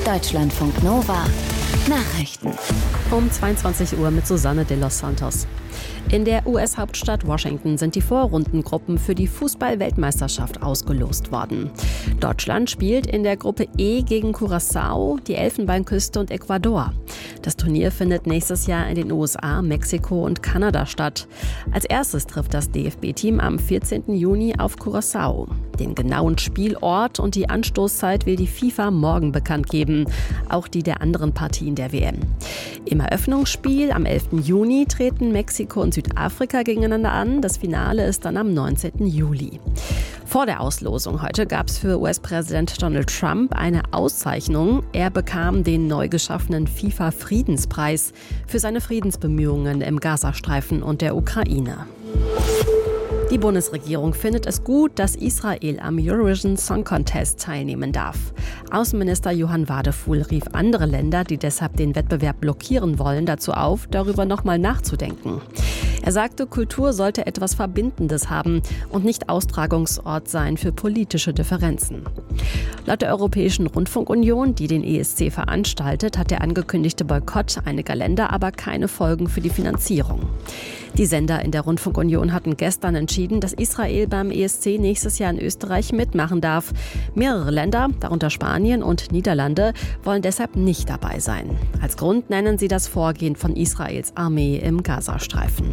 Deutschlandfunk Nova Nachrichten. Um 22 Uhr mit Susanne de los Santos. In der US-Hauptstadt Washington sind die Vorrundengruppen für die Fußball-Weltmeisterschaft ausgelost worden. Deutschland spielt in der Gruppe E gegen Curaçao, die Elfenbeinküste und Ecuador. Das Turnier findet nächstes Jahr in den USA, Mexiko und Kanada statt. Als erstes trifft das DFB-Team am 14. Juni auf Curaçao. Den genauen Spielort und die Anstoßzeit will die FIFA morgen bekannt geben, auch die der anderen Partien der WM. Im Eröffnungsspiel am 11. Juni treten Mexiko und Südafrika gegeneinander an. Das Finale ist dann am 19. Juli. Vor der Auslosung heute gab es für US-Präsident Donald Trump eine Auszeichnung. Er bekam den neu geschaffenen FIFA-Friedenspreis für seine Friedensbemühungen im Gazastreifen und der Ukraine. Die Bundesregierung findet es gut, dass Israel am Eurovision Song Contest teilnehmen darf. Außenminister Johann Wadefuhl rief andere Länder, die deshalb den Wettbewerb blockieren wollen, dazu auf, darüber nochmal nachzudenken. Er sagte, Kultur sollte etwas Verbindendes haben und nicht Austragungsort sein für politische Differenzen. Laut der Europäischen Rundfunkunion, die den ESC veranstaltet, hat der angekündigte Boykott einiger Länder aber keine Folgen für die Finanzierung. Die Sender in der Rundfunkunion hatten gestern entschieden, dass Israel beim ESC nächstes Jahr in Österreich mitmachen darf. Mehrere Länder, darunter Spanien und Niederlande, wollen deshalb nicht dabei sein. Als Grund nennen sie das Vorgehen von Israels Armee im Gazastreifen.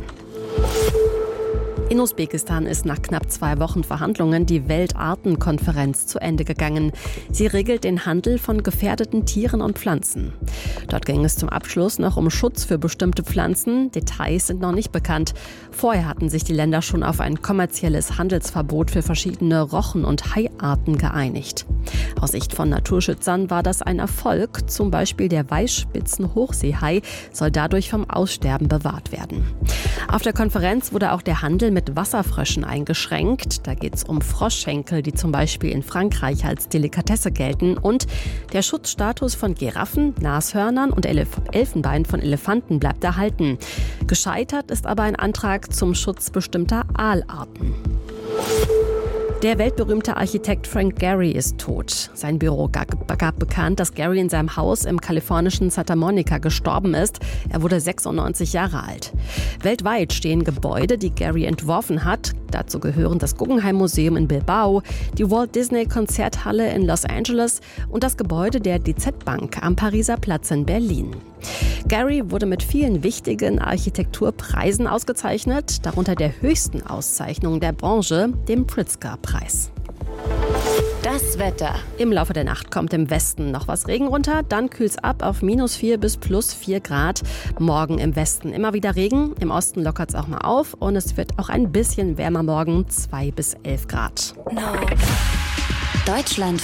In Usbekistan ist nach knapp 2 Wochen Verhandlungen die Weltartenkonferenz zu Ende gegangen. Sie regelt den Handel von gefährdeten Tieren und Pflanzen. Dort ging es zum Abschluss noch um Schutz für bestimmte Pflanzen. Details sind noch nicht bekannt. Vorher hatten sich die Länder schon auf ein kommerzielles Handelsverbot für verschiedene Rochen- und Haiarten geeinigt. Aus Sicht von Naturschützern war das ein Erfolg. Zum Beispiel der Weißspitzen-Hochseehai soll dadurch vom Aussterben bewahrt werden. Auf der Konferenz wurde auch der Handel mit Wasserfröschen eingeschränkt. Da geht es um Froschschenkel, die zum Beispiel in Frankreich als Delikatesse gelten. Und der Schutzstatus von Giraffen, Nashörnern und Elfenbein von Elefanten bleibt erhalten. Gescheitert ist aber ein Antrag zum Schutz bestimmter Aalarten. Der weltberühmte Architekt Frank Gehry ist tot. Sein Büro gab bekannt, dass Gehry in seinem Haus im kalifornischen Santa Monica gestorben ist. Er wurde 96 Jahre alt. Weltweit stehen Gebäude, die Gehry entworfen hat. Dazu gehören das Guggenheim Museum in Bilbao, die Walt Disney Konzerthalle in Los Angeles und das Gebäude der DZ Bank am Pariser Platz in Berlin. Gehry wurde mit vielen wichtigen Architekturpreisen ausgezeichnet, darunter der höchsten Auszeichnung der Branche, dem Pritzker-Preis. Das Wetter. Im Laufe der Nacht kommt im Westen noch was Regen runter, dann kühlt es ab auf -4 bis +4 Grad. Morgen im Westen immer wieder Regen, im Osten lockert es auch mal auf und es wird auch ein bisschen wärmer morgen, 2 bis 11 Grad. Deutschland.